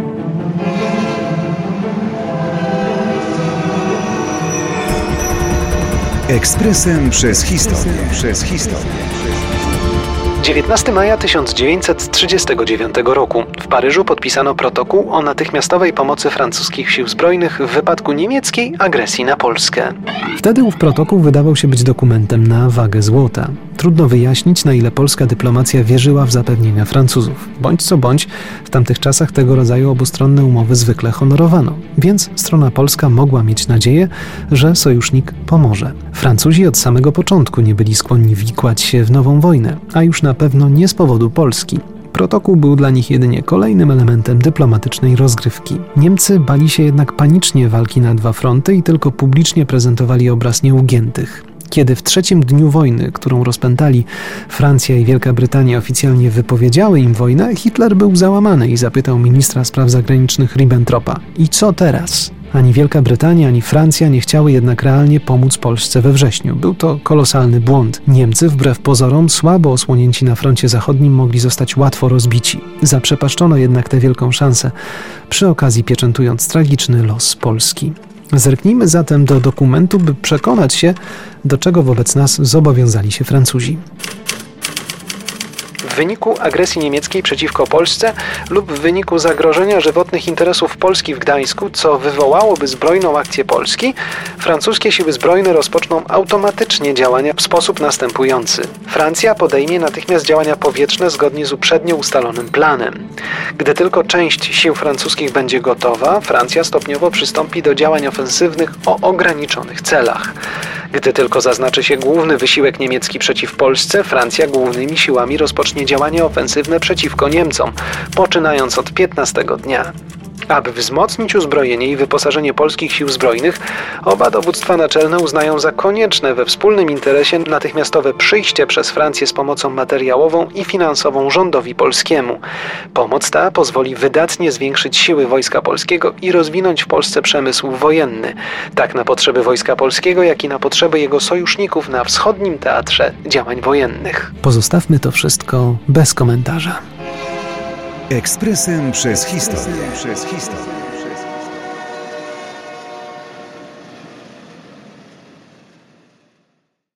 Ekspresem przez historię. 19 maja 1939 roku w Paryżu podpisano protokół o natychmiastowej pomocy francuskich sił zbrojnych w wypadku niemieckiej agresji na Polskę. Wtedy ów protokół wydawał się być dokumentem na wagę złota. Trudno wyjaśnić, na ile polska dyplomacja wierzyła w zapewnienia Francuzów. Bądź co bądź, w tamtych czasach tego rodzaju obustronne umowy zwykle honorowano, więc strona polska mogła mieć nadzieję, że sojusznik pomoże. Francuzi od samego początku nie byli skłonni wikłać się w nową wojnę, a już na pewno nie z powodu Polski. Protokół był dla nich jedynie kolejnym elementem dyplomatycznej rozgrywki. Niemcy bali się jednak panicznie walki na dwa fronty i tylko publicznie prezentowali obraz nieugiętych. Kiedy w trzecim dniu wojny, którą rozpętali, Francja i Wielka Brytania oficjalnie wypowiedziały im wojnę, Hitler był załamany i zapytał ministra spraw zagranicznych Ribbentropa: i co teraz? Ani Wielka Brytania, ani Francja nie chciały jednak realnie pomóc Polsce we wrześniu. Był to kolosalny błąd. Niemcy, wbrew pozorom, słabo osłonięci na froncie zachodnim, mogli zostać łatwo rozbici. Zaprzepaszczono jednak tę wielką szansę, przy okazji pieczętując tragiczny los Polski. Zerknijmy zatem do dokumentu, by przekonać się, do czego wobec nas zobowiązali się Francuzi. W wyniku agresji niemieckiej przeciwko Polsce lub w wyniku zagrożenia żywotnych interesów Polski w Gdańsku, co wywołałoby zbrojną akcję Polski, francuskie siły zbrojne rozpoczną automatycznie działania w sposób następujący. Francja podejmie natychmiast działania powietrzne zgodnie z uprzednio ustalonym planem. Gdy tylko część sił francuskich będzie gotowa, Francja stopniowo przystąpi do działań ofensywnych o ograniczonych celach. Gdy tylko zaznaczy się główny wysiłek niemiecki przeciw Polsce, Francja głównymi siłami rozpocznie działania ofensywne przeciwko Niemcom, poczynając od 15 dnia. Aby wzmocnić uzbrojenie i wyposażenie polskich sił zbrojnych, oba dowództwa naczelne uznają za konieczne we wspólnym interesie natychmiastowe przyjście przez Francję z pomocą materiałową i finansową rządowi polskiemu. Pomoc ta pozwoli wydatnie zwiększyć siły Wojska Polskiego i rozwinąć w Polsce przemysł wojenny, tak na potrzeby Wojska Polskiego, jak i na potrzeby jego sojuszników na wschodnim teatrze działań wojennych. Pozostawmy to wszystko bez komentarza. Ekspresem przez historię.